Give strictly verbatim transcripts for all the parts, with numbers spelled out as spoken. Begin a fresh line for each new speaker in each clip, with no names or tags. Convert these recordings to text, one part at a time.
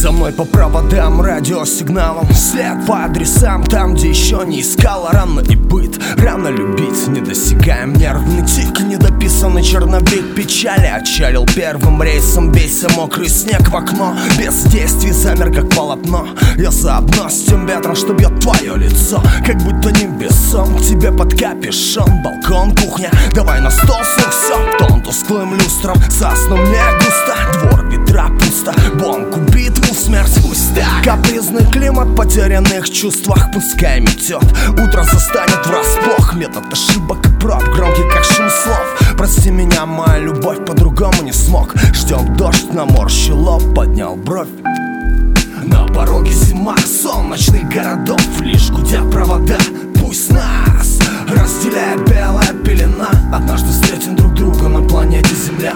За мной по проводам, радиосигналам, след по адресам, там, где еще не искала. Рано и быт, рано любить, не достигаем нервный тик. Недописанный черновик печали отчалил первым рейсом. Бейся, мокрый снег в окно, без действий замер как полотно. Я заодно с тем ветром, что бьет твое лицо, как будто не бессон. К тебе под капюшон, балкон, кухня, давай на стол сук, все. Тон тусклым люстром, сосну мне густо, двор ветра пусто, бонку битву смерть пусть так. Капризный климат потерянных чувствах пускай метет, утро застанет врасплох. Метод ошибок и проб, громкий как шум слов. Прости меня, моя любовь, по-другому не смог. Ждем дождь, наморщил лоб, поднял бровь. На пороге зима, солнечных городов, лишь гудят провода. Пусть нас разделяет белая пелена, однажды встретим друг друга на планете Земля.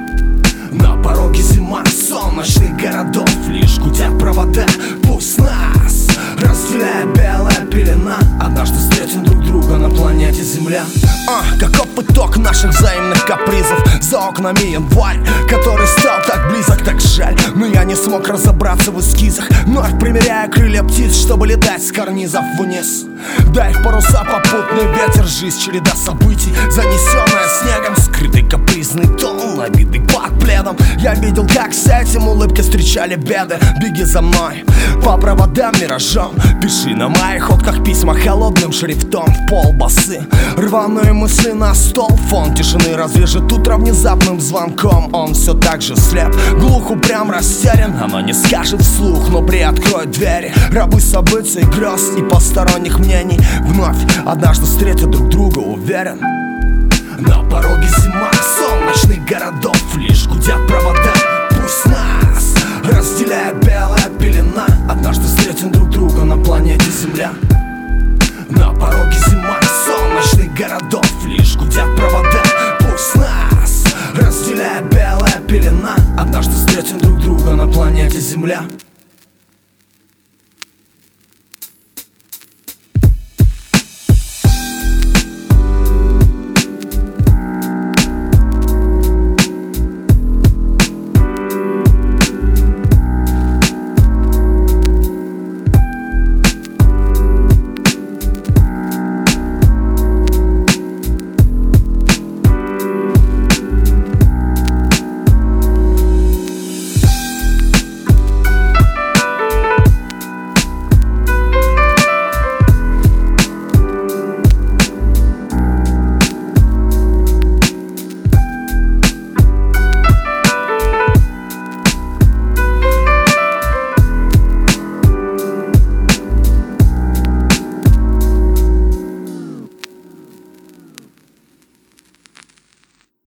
На пороге зима, солнечных городов, лишь гудят провода. Пусть нас разделяет белая пелена, однажды встретим друг друга на планете Земля. А, каков итог наших взаимных капризов? За окнами январь, который стал так близок, так жаль. Но я не смог разобраться в эскизах, вновь примеряя крылья птиц, чтобы летать с карнизов вниз. Дай в паруса попутный ветер, жизнь череда событий, занесенная снегом, скрытый капризный тон, обиды под пледом. Я видел, как с этим улыбки встречали беды. Беги за мной по проводам миражом, пиши на моих окнах письма холодным шрифтом в пол басы. Рваные мысли на стол, фон тишины разрежет утро внезапным звонком. Он все так же слеп, глух, упрям, растерян. Она не скажет вслух, но приоткроет двери. Рабы событий, грез и посторонних мнений вновь однажды встретят друг друга, уверен. На пороге зима, солнечных городов, лишь гудят провода. Пусть нас разделяет белая пелена, однажды встретим друг друга на планете Земля. На пороге зима, солнечных городов, лишь гудят провода. Пусть нас разделяет белая пелена, однажды встретим друг друга на планете Земля.